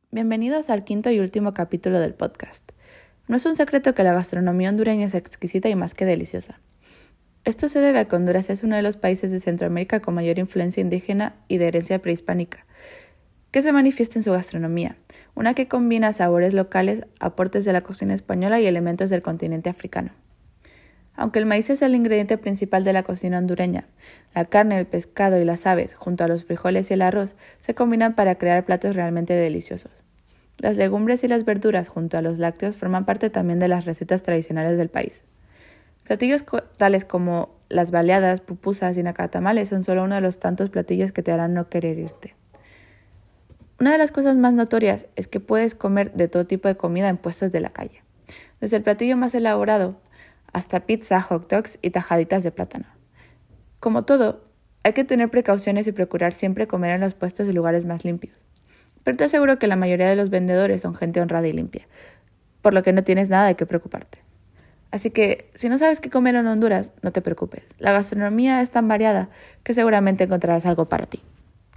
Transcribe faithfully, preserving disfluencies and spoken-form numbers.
Bienvenidos al quinto y último capítulo del podcast. No es un secreto que la gastronomía hondureña es exquisita y más que deliciosa. Esto se debe a que Honduras es uno de los países de Centroamérica con mayor influencia indígena y de herencia prehispánica, que se manifiesta en su gastronomía, una que combina sabores locales, aportes de la cocina española y elementos del continente africano. Aunque el maíz es el ingrediente principal de la cocina hondureña, la carne, el pescado y las aves, junto a los frijoles y el arroz, se combinan para crear platos realmente deliciosos. Las legumbres y las verduras, junto a los lácteos, forman parte también de las recetas tradicionales del país. Platillos co- tales como las baleadas, pupusas y nacatamales son solo uno de los tantos platillos que te harán no querer irte. Una de las cosas más notorias es que puedes comer de todo tipo de comida en puestos de la calle, desde el platillo más elaborado hasta pizza, hot dogs y tajaditas de plátano. Como todo, hay que tener precauciones y procurar siempre comer en los puestos y lugares más limpios. Pero te aseguro que la mayoría de los vendedores son gente honrada y limpia, por lo que no tienes nada de qué preocuparte. Así que, si no sabes qué comer en Honduras, no te preocupes. La gastronomía es tan variada que seguramente encontrarás algo para ti.